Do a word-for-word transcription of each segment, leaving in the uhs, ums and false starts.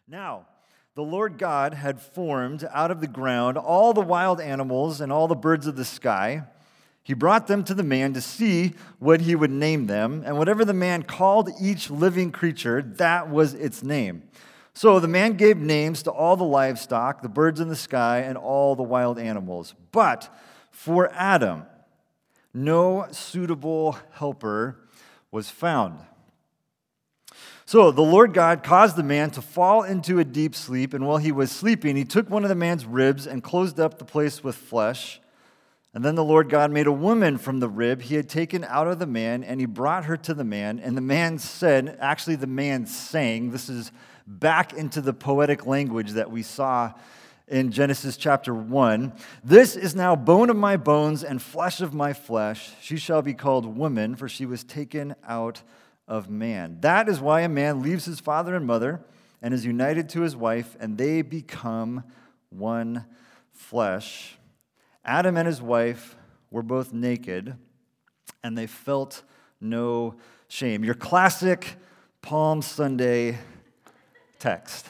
Now, the Lord God had formed out of the ground all the wild animals and all the birds of the sky. He brought them to the man to see what he would name them, and whatever the man called each living creature, that was its name. So the man gave names to all the livestock, the birds in the sky, and all the wild animals. But for Adam, no suitable helper was found. So the Lord God caused the man to fall into a deep sleep, and while he was sleeping, he took one of the man's ribs and closed up the place with flesh. And then the Lord God made a woman from the rib he had taken out of the man, and he brought her to the man. And the man said, actually the man sang, this is back into the poetic language that we saw in Genesis chapter one. This is now bone of my bones and flesh of my flesh. She shall be called woman, for she was taken out of man. That is why a man leaves his father and mother and is united to his wife, and they become one flesh. Adam and his wife were both naked, and they felt no shame. Your classic Palm Sunday text.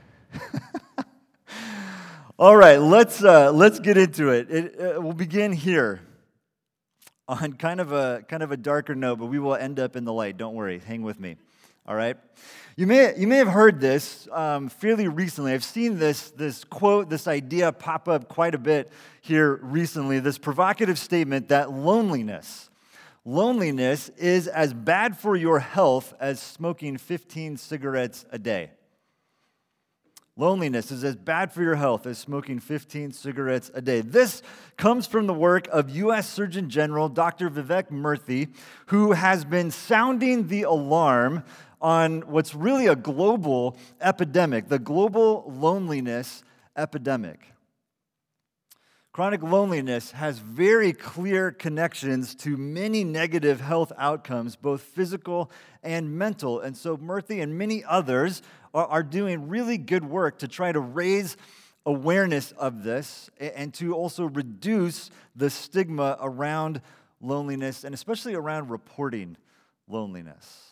All right, let's uh, let's get into it. it uh, we'll begin here on kind of a kind of a darker note, but we will end up in the light. Don't worry, hang with me. All right, you may you may have heard this um, fairly recently. I've seen this this quote, this idea pop up quite a bit here recently. This provocative statement that loneliness, loneliness is as bad for your health as smoking fifteen cigarettes a day. Loneliness is as bad for your health as smoking fifteen cigarettes a day. This comes from the work of U S Surgeon General Doctor Vivek Murthy, who has been sounding the alarm on what's really a global epidemic, the global loneliness epidemic. Chronic loneliness has very clear connections to many negative health outcomes, both physical and mental. And so Murthy and many others are, are doing really good work to try to raise awareness of this and to also reduce the stigma around loneliness and especially around reporting loneliness.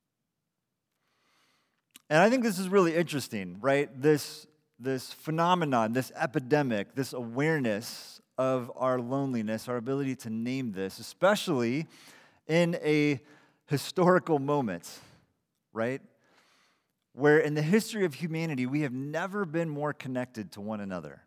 And I think this is really interesting, right? This This phenomenon, this epidemic, this awareness of our loneliness, our ability to name this, especially in a historical moment, right? Where in the history of humanity, we have never been more connected to one another.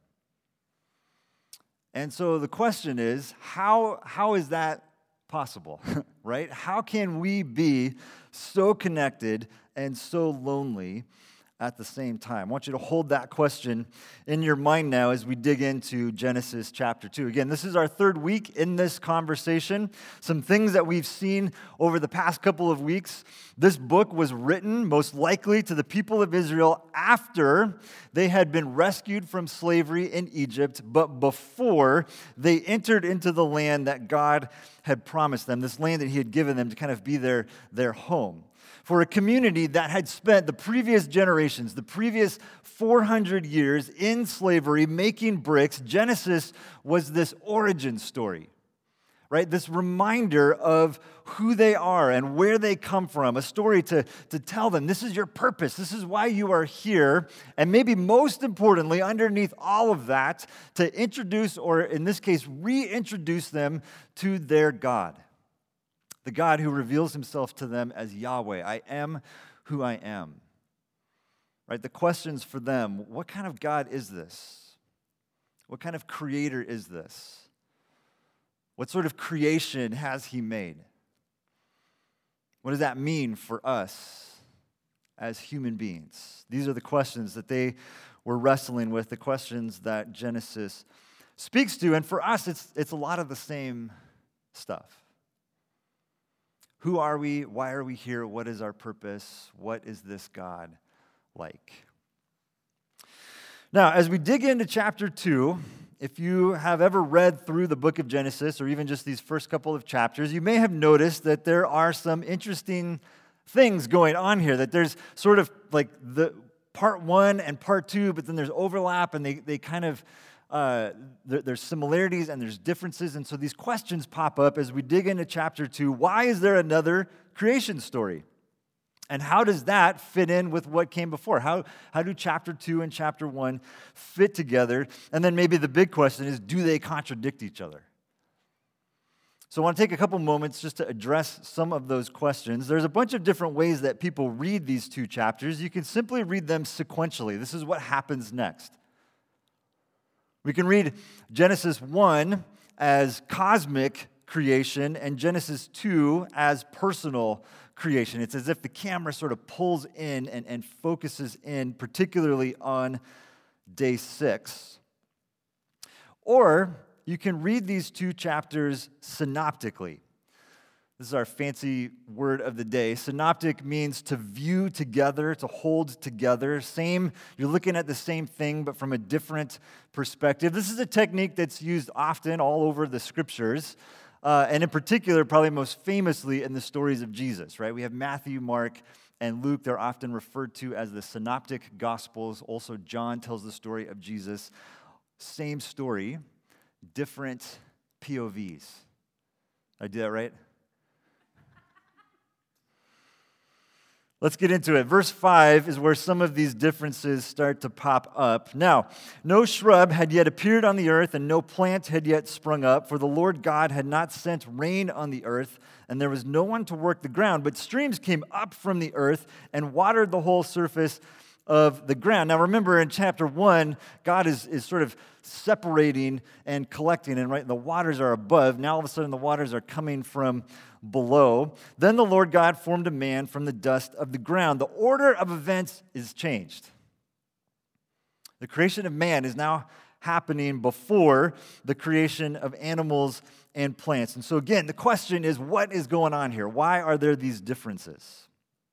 And so the question is, how, how is that possible, right? How can we be so connected and so lonely at the same time? I want you to hold that question in your mind now as we dig into Genesis chapter two. Again, this is our third week in this conversation. Some things that we've seen over the past couple of weeks. This book was written most likely to the people of Israel after they had been rescued from slavery in Egypt, but before they entered into the land that God had promised them, this land that he had given them to kind of be their, their home. For a community that had spent the previous generations, the previous four hundred years in slavery making bricks, Genesis was this origin story, right? This reminder of who they are and where they come from, a story to, to tell them, this is your purpose, this is why you are here, and maybe most importantly, underneath all of that, to introduce, or in this case, reintroduce them to their God. The God who reveals himself to them as Yahweh. I am who I am. Right? The questions for them, what kind of God is this? What kind of creator is this? What sort of creation has he made? What does that mean for us as human beings? These are the questions that they were wrestling with, the questions that Genesis speaks to. And for us, it's, it's a lot of the same stuff. Who are we? Why are we here? What is our purpose? What is this God like? Now, as we dig into chapter two, if you have ever read through the book of Genesis, or even just these first couple of chapters, you may have noticed that there are some interesting things going on here, that there's sort of like the part one and part two, but then there's overlap, and they, they kind of Uh, there, there's similarities and there's differences, and so these questions pop up as we dig into chapter two. Why is there another creation story? And how does that fit in with what came before? How, how do chapter two and chapter one fit together? And then maybe the big question is, do they contradict each other? So I want to take a couple moments just to address some of those questions. There's a bunch of different ways that people read these two chapters. You can simply read them sequentially. This is what happens next. We can read Genesis one as cosmic creation and Genesis two as personal creation. It's as if the camera sort of pulls in and, and focuses in, particularly on day six. Or you can read these two chapters synoptically. This is our fancy word of the day. Synoptic means to view together, to hold together. Same, you're looking at the same thing, but from a different perspective. This is a technique that's used often all over the scriptures. Uh, and in particular, probably most famously in the stories of Jesus, right? We have Matthew, Mark, and Luke. They're often referred to as the synoptic gospels. Also, John tells the story of Jesus. Same story, different P O Vs. Did I do that right? Let's get into it. Verse five is where some of these differences start to pop up. Now, no shrub had yet appeared on the earth, and no plant had yet sprung up, for the Lord God had not sent rain on the earth, and there was no one to work the ground. But streams came up from the earth and watered the whole surface of the ground. Now, remember in chapter one, God is, is sort of separating and collecting, and right, the waters are above. Now, all of a sudden, the waters are coming from below. Then the Lord God formed a man from the dust of the ground. The order of events is changed. The creation of man is now happening before the creation of animals and plants. And so again, the question is, what is going on here? Why are there these differences?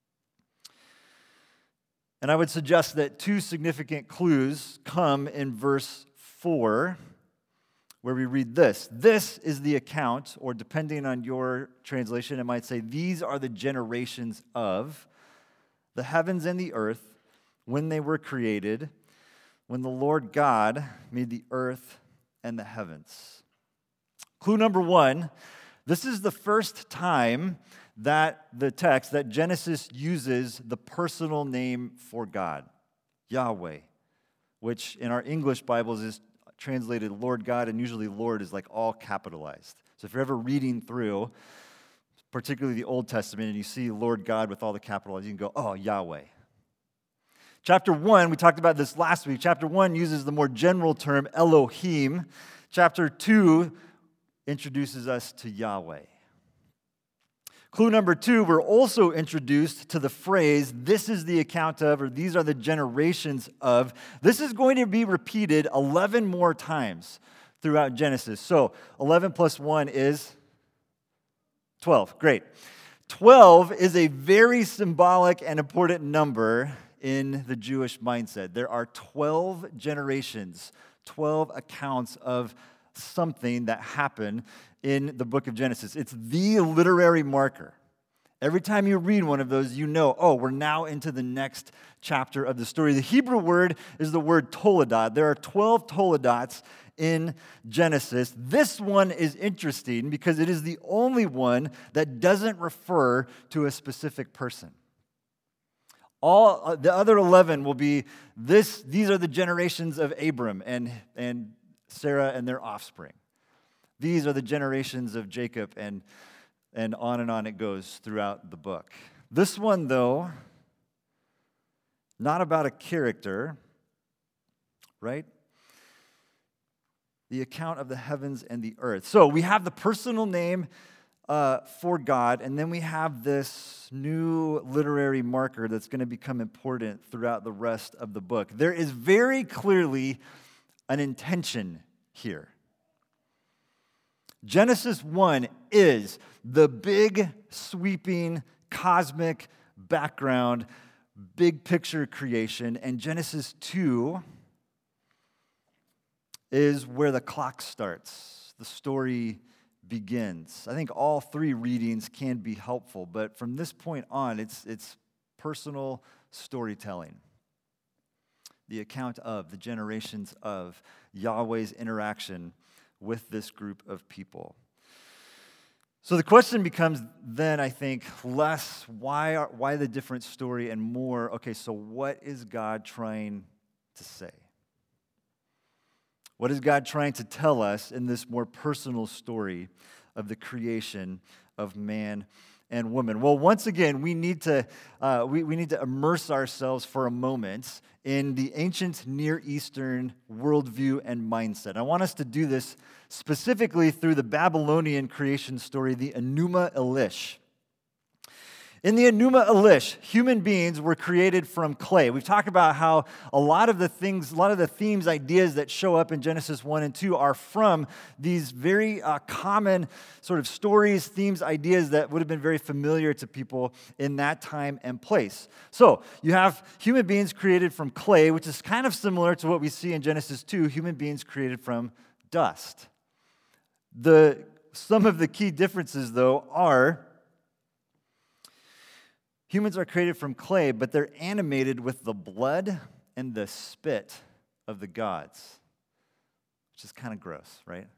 And I would suggest that two significant clues come in verse four, where we read this. This is the account, or depending on your translation, it might say, these are the generations of the heavens and the earth when they were created, when the Lord God made the earth and the heavens. Clue number one, this is the first time that the text, that Genesis uses the personal name for God, Yahweh, which in our English Bibles is translated Lord God, and usually Lord is like all capitalized. So if you're ever reading through, particularly the Old Testament, and you see Lord God with all the capitals, you can go, oh, Yahweh. Chapter one, we talked about this last week. Chapter one uses the more general term Elohim. Chapter two introduces us to Yahweh. Clue number two, we're also introduced to the phrase, this is the account of, or these are the generations of. This is going to be repeated eleven more times throughout Genesis. So eleven plus one is twelve. Great. twelve is a very symbolic and important number in the Jewish mindset. There are twelve generations, twelve accounts of something that happened in the book of Genesis. It's the literary marker. Every time you read one of those, you know, oh, we're now into the next chapter of the story. The Hebrew word is the word toledot. There are twelve toledots in Genesis. This one is interesting because it is the only one that doesn't refer to a specific person. All uh, the other eleven will be this. These are the generations of Abram and, and Sarah and their offspring. These are the generations of Jacob, and, and on and on it goes throughout the book. This one, though, not about a character, right? The account of the heavens and the earth. So we have the personal name uh, for God, and then we have this new literary marker that's going to become important throughout the rest of the book. There is very clearly an intention here. Genesis one is the big, sweeping, cosmic background, big picture creation, and Genesis two is where the clock starts, the story begins. I think all three readings can be helpful, but from this point on, it's, it's personal storytelling. The account of, the generations of Yahweh's interaction with this group of people. So the question becomes then, I think, less why are, why the different story and more, okay, so what is God trying to say? What is God trying to tell us in this more personal story of the creation of man and woman? Well, once again, we need to uh, we, we need to immerse ourselves for a moment in the ancient Near Eastern worldview and mindset. I want us to do this specifically through the Babylonian creation story, the Enuma Elish. In the Enuma Elish, human beings were created from clay. We've talked about how a lot of the things, a lot of the themes, ideas that show up in Genesis one and two are from these very uh, common sort of stories, themes, ideas that would have been very familiar to people in that time and place. So you have human beings created from clay, which is kind of similar to what we see in Genesis two, human beings created from dust. The, some of the key differences, though, are humans are created from clay, but they're animated with the blood and the spit of the gods, which is kind of gross, right?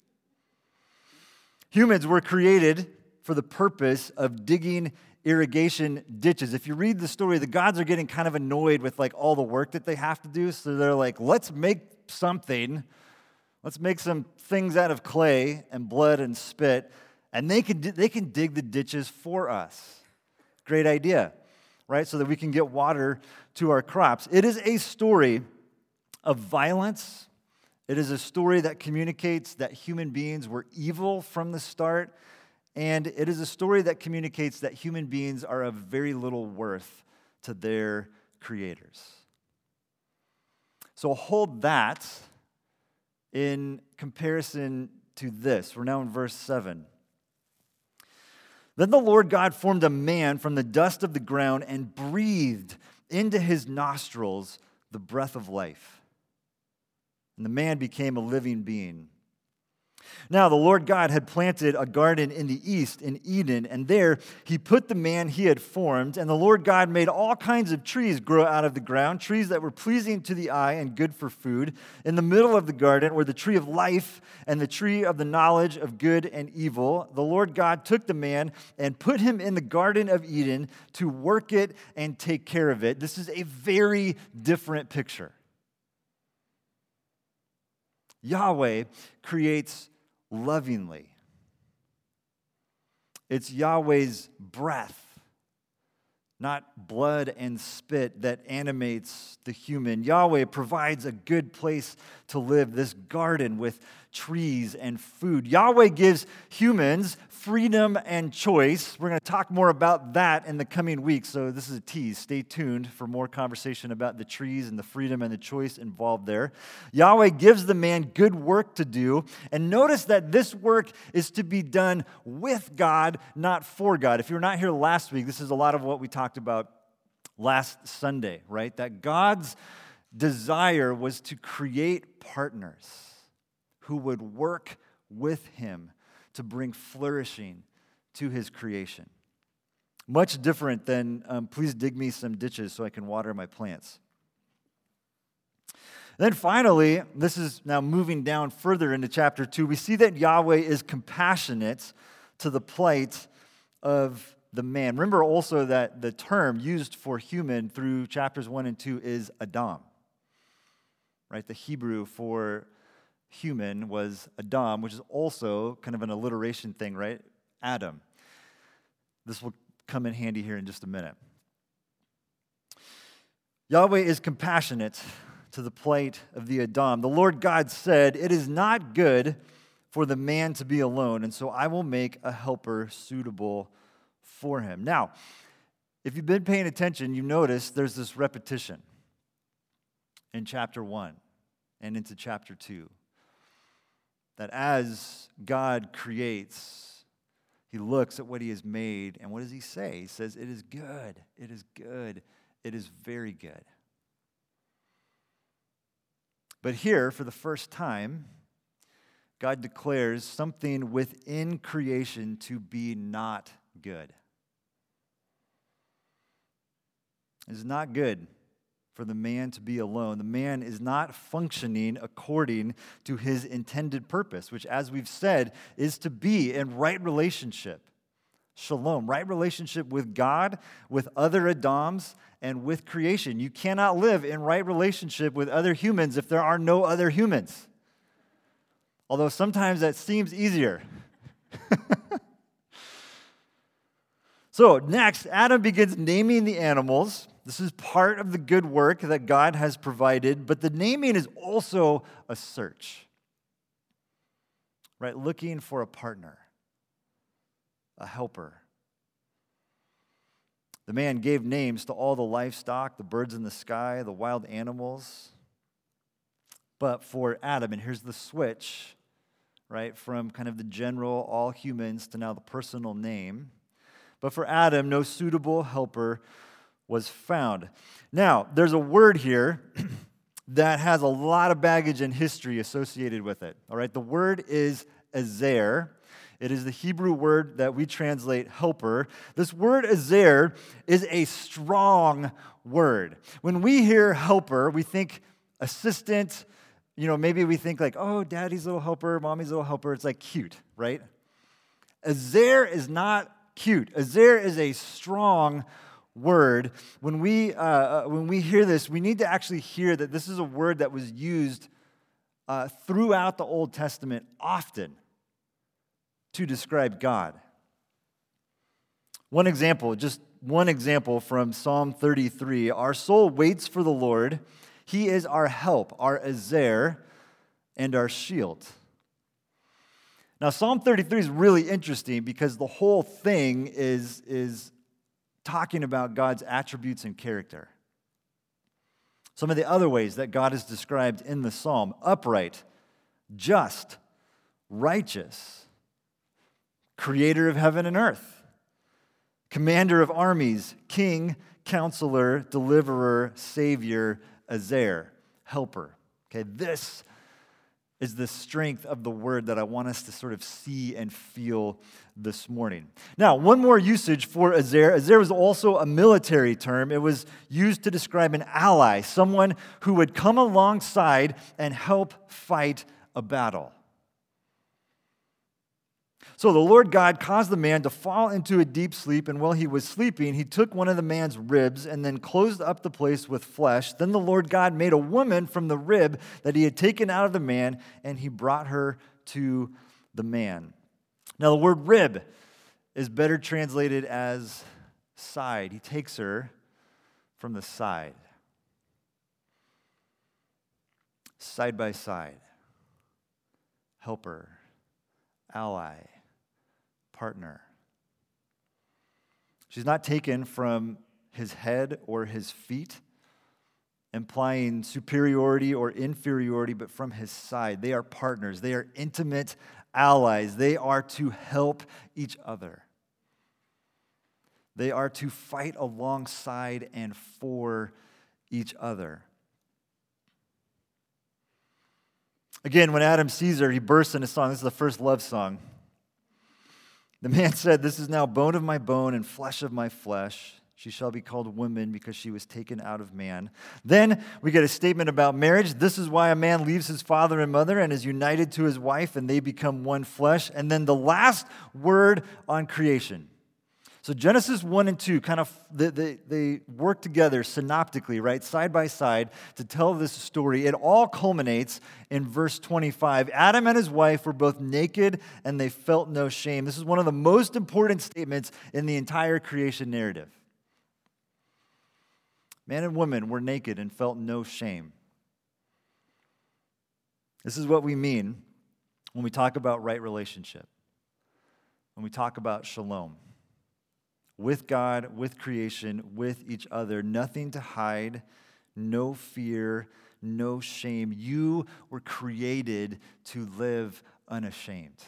Humans were created for the purpose of digging irrigation ditches. If you read the story, the gods are getting kind of annoyed with like all the work that they have to do, so they're like, let's make something, let's make some things out of clay and blood and spit, and they can, they can dig the ditches for us. Great idea, right? So that we can get water to our crops. It is a story of violence. It is a story that communicates that human beings were evil from the start. And it is a story that communicates that human beings are of very little worth to their creators. So hold that in comparison to this. We're now in verse seven. Then the Lord God formed a man from the dust of the ground and breathed into his nostrils the breath of life. And the man became a living being. Now the Lord God had planted a garden in the east in Eden, and there he put the man he had formed. And the Lord God made all kinds of trees grow out of the ground, trees that were pleasing to the eye and good for food. In the middle of the garden were the tree of life and the tree of the knowledge of good and evil. The Lord God took the man and put him in the Garden of Eden to work it and take care of it. This is a very different picture. Yahweh creates lovingly. It's Yahweh's breath, not blood and spit, that animates the human. Yahweh provides a good place to live, this garden with trees and food. Yahweh gives humans freedom and choice. We're going to talk more about that in the coming weeks, so this is a tease. Stay tuned for more conversation about the trees and the freedom and the choice involved there. Yahweh gives the man good work to do, and notice that this work is to be done with God, not for God. If you were not here last week, this is a lot of what we talked about last Sunday, right? That God's desire was to create partners who would work with him to bring flourishing to his creation. Much different than, um, please dig me some ditches so I can water my plants. Then finally, this is now moving down further into chapter two, we see that Yahweh is compassionate to the plight of the man. Remember also that the term used for human through chapters one and two is Adam, right? The Hebrew for human was Adam, which is also kind of an alliteration thing, right? Adam. This will come in handy here in just a minute. Yahweh is compassionate to the plight of the Adam. The Lord God said, "It is not good for the man to be alone, and so I will make a helper suitable for him." Now, if you've been paying attention, you notice there's this repetition in chapter one and into chapter two. That as God creates, he looks at what he has made, and what does he say? He says, "It is good, it is good, it is very good." But here, for the first time, God declares something within creation to be not good. It is not good for the man to be alone. The man is not functioning according to his intended purpose, which, as we've said, is to be in right relationship. Shalom, right relationship with God, with other Adams, and with creation. You cannot live in right relationship with other humans if there are no other humans. Although sometimes that seems easier. So next, Adam begins naming the animals. This is part of the good work that God has provided, but the naming is also a search, right? Looking for a partner, a helper. The man gave names to all the livestock, the birds in the sky, the wild animals. But for Adam, and here's the switch, right, from kind of the general, all humans, to now the personal name. But for Adam, no suitable helper was found. Now, there's a word here that has a lot of baggage and history associated with it. All right, the word is ezer. It is the Hebrew word that we translate helper. This word ezer is a strong word. When we hear helper, we think assistant. You know, maybe we think like, oh, daddy's little helper, mommy's little helper. It's like cute, right? Ezer is not cute. Ezer is a strong word. When we uh, when we hear this, we need to actually hear that this is a word that was used uh, throughout the Old Testament often to describe God. One example, just one example from Psalm thirty-three. Our soul waits for the Lord. He is our help, our ezer, and our shield. Now, Psalm thirty-three is really interesting because the whole thing is, is talking about God's attributes and character. Some of the other ways that God is described in the psalm: upright, just, righteous, creator of heaven and earth, commander of armies, king, counselor, deliverer, savior, ezer, helper. Okay, this is the strength of the word that I want us to sort of see and feel this morning. Now, one more usage for ezer. Ezer was also a military term. It was used to describe an ally, someone who would come alongside and help fight a battle. So the Lord God caused the man to fall into a deep sleep, and while he was sleeping, he took one of the man's ribs and then closed up the place with flesh. Then the Lord God made a woman from the rib that he had taken out of the man, and he brought her to the man. Now the word rib is better translated as side. He takes her from the side. Side by side. Helper. Ally. Partner. She's not taken from his head or his feet, implying superiority or inferiority, but from his side. They are partners. They are intimate allies. They are to help each other. They are to fight alongside and for each other. Again, when Adam sees her, he bursts into song. This is the first love song. The man said, "This is now bone of my bone and flesh of my flesh. She shall be called woman because she was taken out of man." Then we get a statement about marriage. This is why a man leaves his father and mother and is united to his wife, and they become one flesh. And then the last word on creation. So Genesis one and two kind of, they, they, they work together synoptically, right, side by side to tell this story. It all culminates in verse twenty-five. Adam and his wife were both naked and they felt no shame. This is one of the most important statements in the entire creation narrative. Man and woman were naked and felt no shame. This is what we mean when we talk about right relationship, when we talk about shalom. With God, with creation, with each other. Nothing to hide, no fear, no shame. You were created to live unashamed.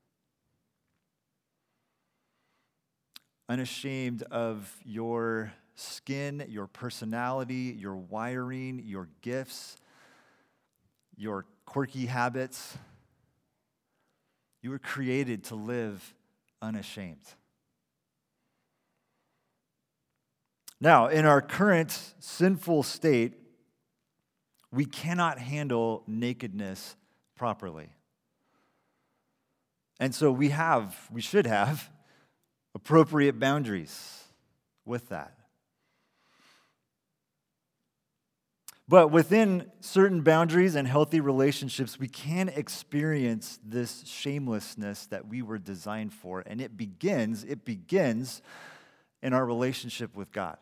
Unashamed of your skin, your personality, your wiring, your gifts, your quirky habits. You were created to live unashamed. Now, in our current sinful state, we cannot handle nakedness properly. And so we have, we should have, appropriate boundaries with that. But within certain boundaries and healthy relationships, we can experience this shamelessness that we were designed for. And it begins, it begins in our relationship with God.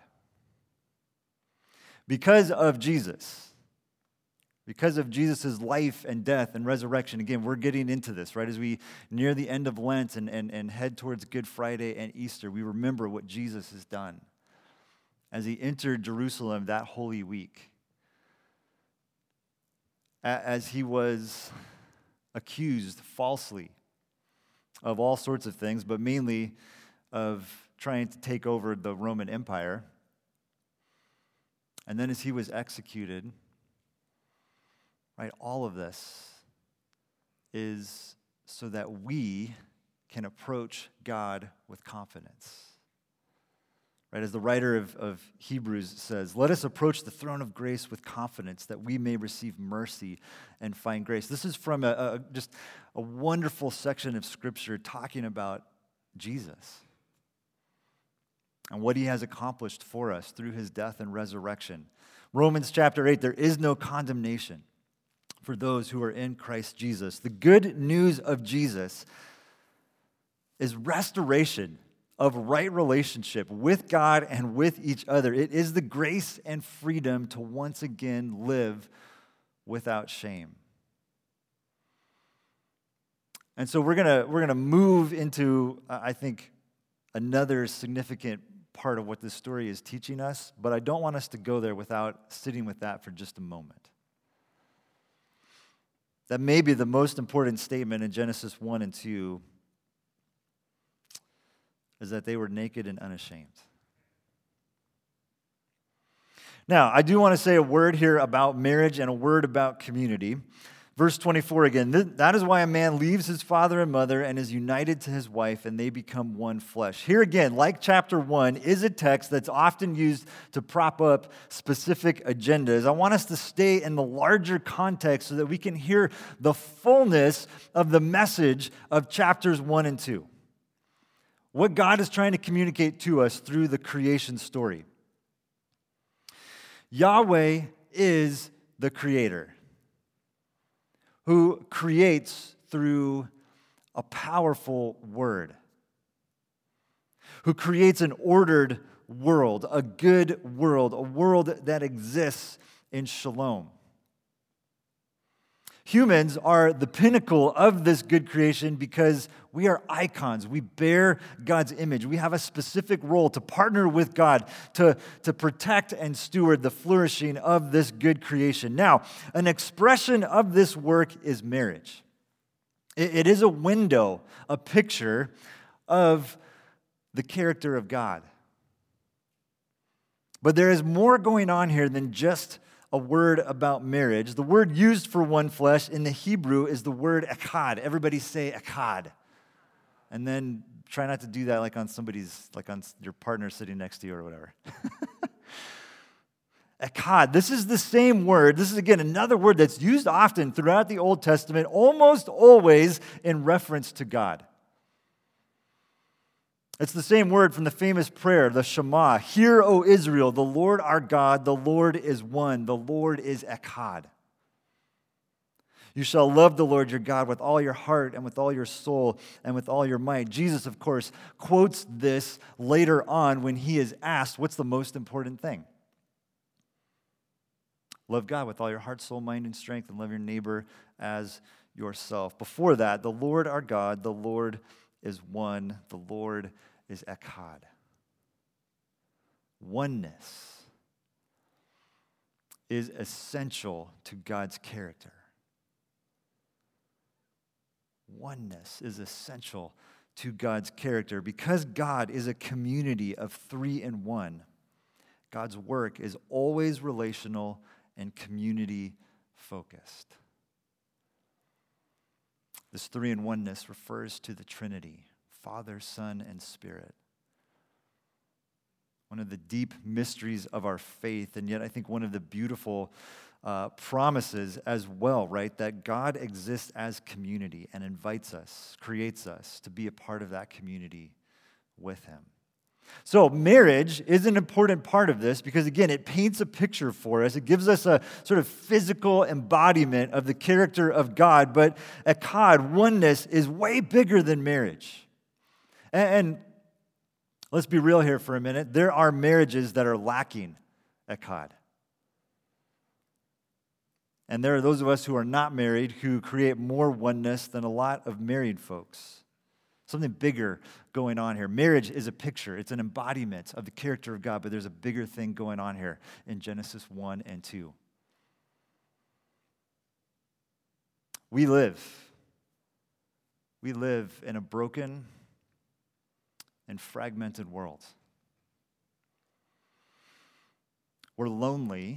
Because of Jesus, because of Jesus' life and death and resurrection, again, we're getting into this, right? As we near the end of Lent and, and, and head towards Good Friday and Easter, we remember what Jesus has done as he entered Jerusalem that holy week. As he was accused falsely of all sorts of things, but mainly of trying to take over the Roman Empire. And then as he was executed, right, all of this is so that we can approach God with confidence. Right, as the writer of, of Hebrews says, let us approach the throne of grace with confidence that we may receive mercy and find grace. This is from a, a just a wonderful section of Scripture talking about Jesus and what he has accomplished for us through his death and resurrection. Romans chapter eight, there is no condemnation for those who are in Christ Jesus. The good news of Jesus is restoration of right relationship with God and with each other. It is the grace and freedom to once again live without shame. And so we're gonna we're gonna move into, uh, I think, another significant part of what this story is teaching us, but I don't want us to go there without sitting with that for just a moment. That may be the most important statement in Genesis one and two is that they were naked and unashamed. Now, I do want to say a word here about marriage and a word about community. Verse twenty-four again, that is why a man leaves his father and mother and is united to his wife, and they become one flesh. Here again, like chapter one, is a text that's often used to prop up specific agendas. I want us to stay in the larger context so that we can hear the fullness of the message of chapters one and two. What God is trying to communicate to us through the creation story. Yahweh is the creator who creates through a powerful word, who creates an ordered world, a good world, a world that exists in shalom. Humans are the pinnacle of this good creation because we are icons. We bear God's image. We have a specific role to partner with God to, to protect and steward the flourishing of this good creation. Now, an expression of this work is marriage. It, it is a window, a picture of the character of God. But there is more going on here than just a word about marriage. The word used for one flesh in the Hebrew is the word echad. Everybody say echad. And then try not to do that like on somebody's, like on your partner sitting next to you or whatever. Echad. This is the same word. This is, again, another word that's used often throughout the Old Testament, almost always in reference to God. It's the same word from the famous prayer, the Shema. Hear, O Israel, the Lord our God, the Lord is one. The Lord is Echad. You shall love the Lord your God with all your heart and with all your soul and with all your might. Jesus, of course, quotes this later on when he is asked, what's the most important thing? Love God with all your heart, soul, mind, and strength, and love your neighbor as yourself. Before that, the Lord our God, the Lord is one. The Lord is Echad. Oneness is essential to God's character. Oneness is essential to God's character. Because God is a community of three in one, God's work is always relational and community focused. This three-in-oneness refers to the Trinity, Father, Son, and Spirit. One of the deep mysteries of our faith, and yet I think one of the beautiful uh, promises as well, right? That God exists as community and invites us, creates us to be a part of that community with him. So marriage is an important part of this because, again, it paints a picture for us. It gives us a sort of physical embodiment of the character of God. But echad, oneness, is way bigger than marriage. And, and let's be real here for a minute. There are marriages that are lacking echad. And there are those of us who are not married who create more oneness than a lot of married folks. Something bigger going on here. Marriage is a picture. It's an embodiment of the character of God, but there's a bigger thing going on here in Genesis one and two. We live. We live in a broken and fragmented world. We're lonely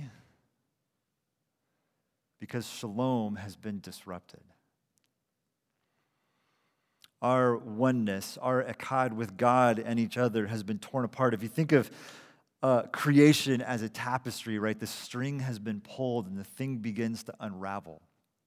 because shalom has been disrupted. Our oneness, our echad with God and each other has been torn apart. If you think of uh, creation as a tapestry, right, the string has been pulled and the thing begins to unravel.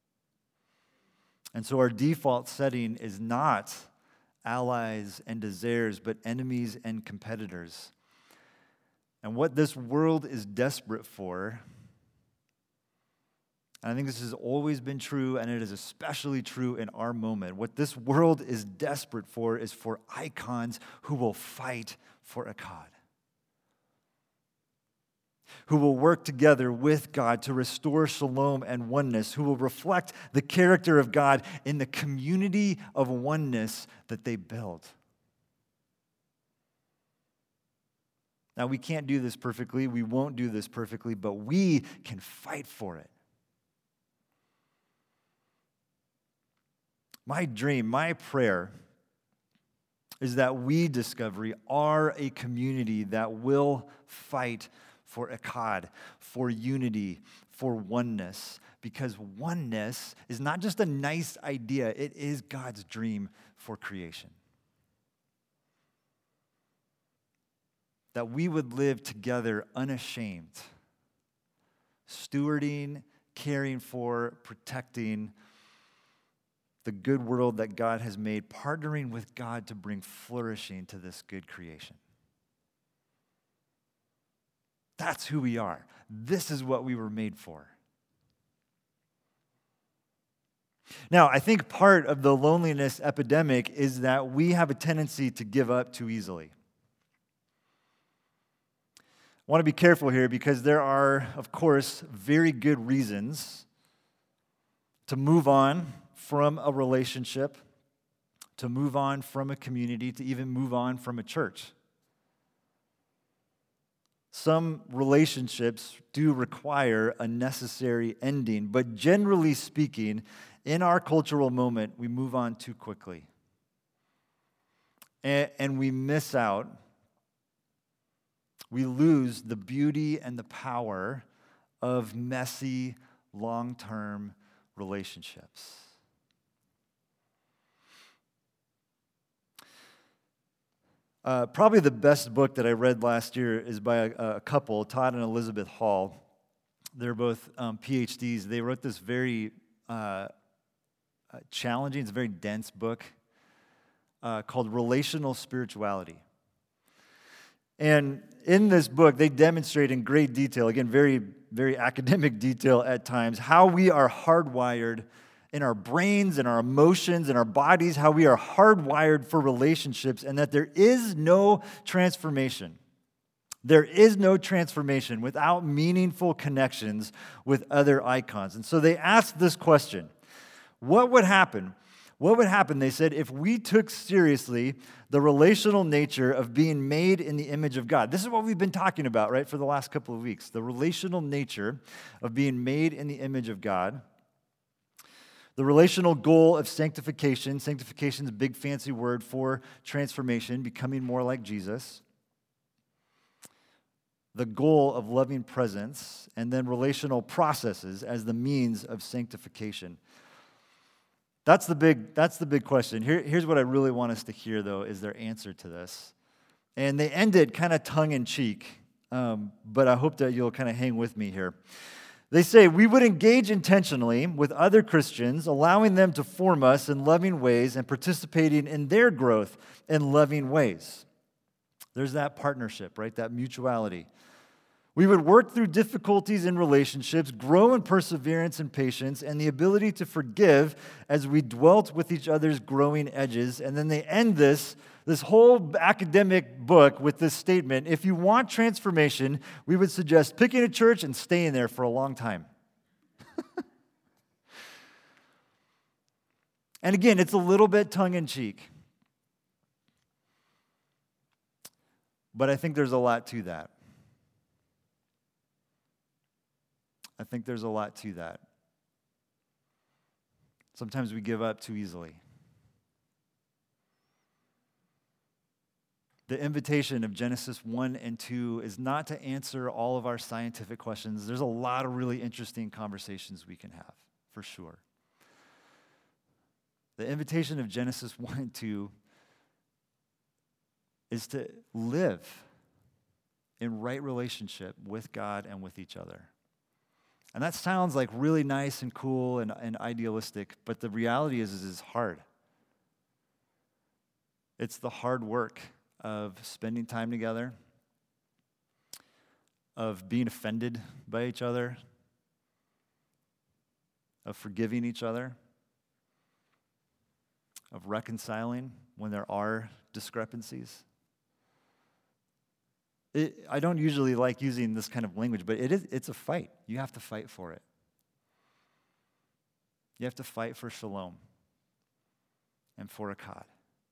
And so our default setting is not allies and desires, but enemies and competitors. And what this world is desperate for, and I think this has always been true, and it is especially true in our moment. What this world is desperate for is for icons who will fight for echad, who will work together with God to restore shalom and oneness, who will reflect the character of God in the community of oneness that they build. Now, we can't do this perfectly. We won't do this perfectly, but we can fight for it. My dream, my prayer is that we, Discovery, are a community that will fight for echad, for unity, for oneness, because oneness is not just a nice idea, it is God's dream for creation. That we would live together unashamed, stewarding, caring for, protecting the good world that God has made, partnering with God to bring flourishing to this good creation. That's who we are. This is what we were made for. Now, I think part of the loneliness epidemic is that we have a tendency to give up too easily. I want to be careful here because there are, of course, very good reasons to move on from a relationship, to move on from a community, to even move on from a church. Some relationships do require a necessary ending, but generally speaking, in our cultural moment, we move on too quickly. And, and we miss out. We lose the beauty and the power of messy, long-term relationships. Uh, probably the best book that I read last year is by a, a couple, Todd and Elizabeth Hall. They're both um, P H Ds. They wrote this very uh, uh, challenging, it's a very dense book uh, called Relational Spirituality. And in this book, they demonstrate in great detail, again, very, very academic detail at times, how we are hardwired in our brains and our emotions and our bodies, how we are hardwired for relationships, and that there is no transformation. There is no transformation without meaningful connections with other icons. And so they asked this question: what would happen? What would happen, they said, if we took seriously the relational nature of being made in the image of God? This is what we've been talking about, right, for the last couple of weeks. The relational nature of being made in the image of God. The relational goal of sanctification. Sanctification is a big fancy word for transformation, becoming more like Jesus. The goal of loving presence, and then relational processes as the means of sanctification. That's the big, that's the big question. Here, here's what I really want us to hear, though, is their answer to this. And they ended kind of tongue-in-cheek, um, but I hope that you'll kind of hang with me here. They say we would engage intentionally with other Christians, allowing them to form us in loving ways and participating in their growth in loving ways. There's that partnership, right? That mutuality. We would work through difficulties in relationships, grow in perseverance and patience, and the ability to forgive as we dwelt with each other's growing edges. And then they end this, this whole academic book with this statement: if you want transformation, we would suggest picking a church and staying there for a long time. And again, it's a little bit tongue-in-cheek. But I think there's a lot to that. I think there's a lot to that. Sometimes we give up too easily. The invitation of Genesis one and two is not to answer all of our scientific questions. There's a lot of really interesting conversations we can have, for sure. The invitation of Genesis one and two is to live in right relationship with God and with each other. And that sounds like really nice and cool and, and idealistic, but the reality is, is it's hard. It's the hard work of spending time together, of being offended by each other, of forgiving each other, of reconciling when there are discrepancies. It, I don't usually like using this kind of language, but it is, it's a fight. You have to fight for it. You have to fight for shalom and for Akkad.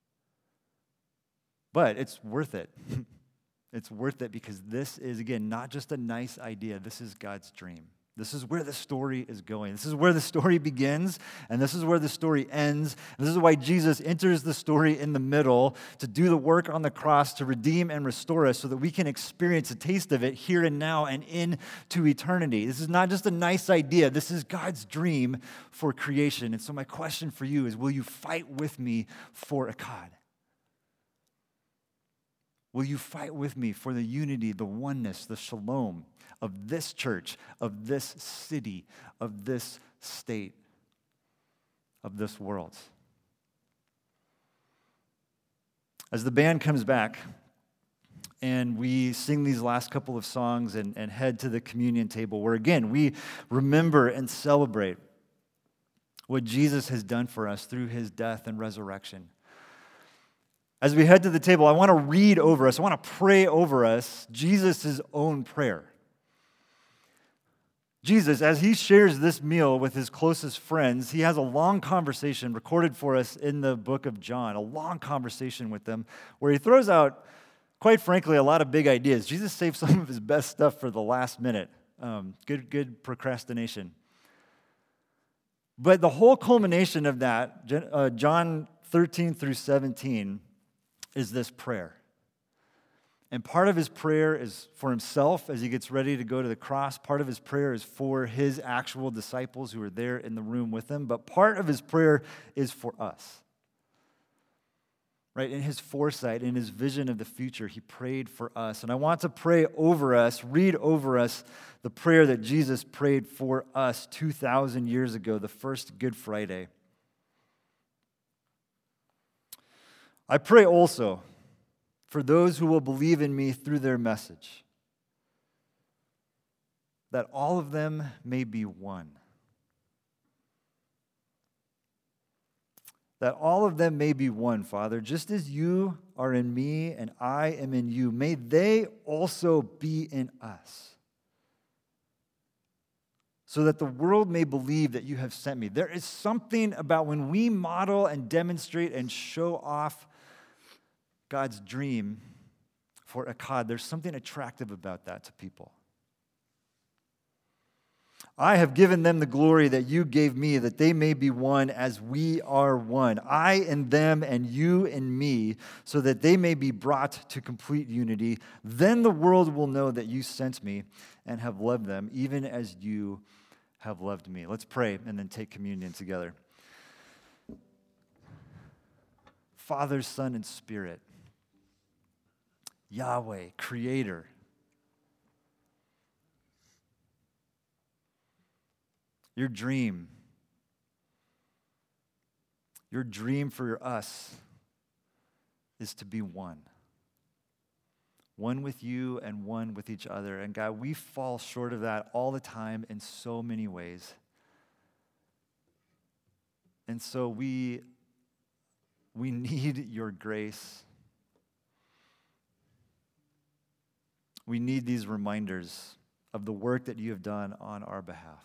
But it's worth it. It's worth it because this is, again, not just a nice idea. This is God's dream. This is where the story is going. This is where the story begins, and this is where the story ends. And this is why Jesus enters the story in the middle to do the work on the cross to redeem and restore us so that we can experience a taste of it here and now and into eternity. This is not just a nice idea. This is God's dream for creation. And so my question for you is, will you fight with me for Akkad? Will you fight with me for the unity, the oneness, the shalom of this church, of this city, of this state, of this world? As the band comes back and we sing these last couple of songs and, and head to the communion table, where again, we remember and celebrate what Jesus has done for us through his death and resurrection. As we head to the table, I want to read over us, I want to pray over us Jesus' own prayer. Jesus, as he shares this meal with his closest friends, he has a long conversation recorded for us in the book of John, a long conversation with them where he throws out, quite frankly, a lot of big ideas. Jesus saved some of his best stuff for the last minute. Um, good, good procrastination. But the whole culmination of that, uh, John thirteen through seventeen, is this prayer. And part of his prayer is for himself as he gets ready to go to the cross. Part of his prayer is for his actual disciples who are there in the room with him. But part of his prayer is for us. Right? In his foresight, in his vision of the future, he prayed for us. And I want to pray over us, read over us the prayer that Jesus prayed for us two thousand years ago, the first Good Friday. I pray also for those who will believe in me through their message, that all of them may be one. That all of them may be one, Father, just as you are in me and I am in you. May they also be in us, so that the world may believe that you have sent me. There is something about when we model and demonstrate and show off God's dream for Akkad, there's something attractive about that to people. I have given them the glory that you gave me, that they may be one as we are one. I in them and you in me, so that they may be brought to complete unity. Then the world will know that you sent me and have loved them, even as you have loved me. Let's pray and then take communion together. Father, Son, and Spirit, Yahweh, Creator, Your dream, your dream for us is to be one. One with you and one with each other. And God, we fall short of that all the time in so many ways. And so we, we need your grace. We need these reminders of the work that you have done on our behalf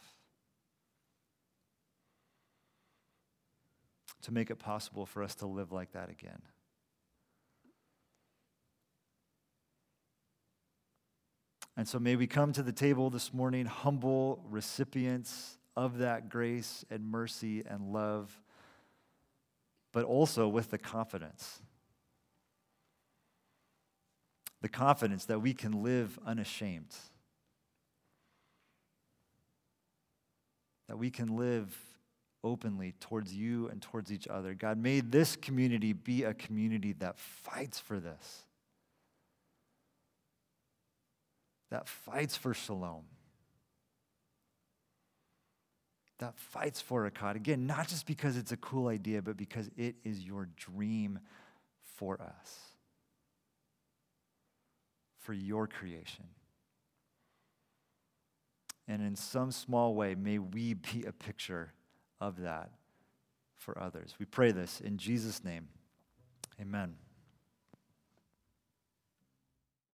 to make it possible for us to live like that again. And so may we come to the table this morning humble recipients of that grace and mercy and love, but also with the confidence. The confidence that we can live unashamed. That we can live openly towards you and towards each other. God, may this community be a community that fights for this. That fights for shalom. That fights for Akkad. Again, not just because it's a cool idea, but because it is your dream for us. For your creation. And in some small way, may we be a picture of that for others. We pray this in Jesus' name. Amen.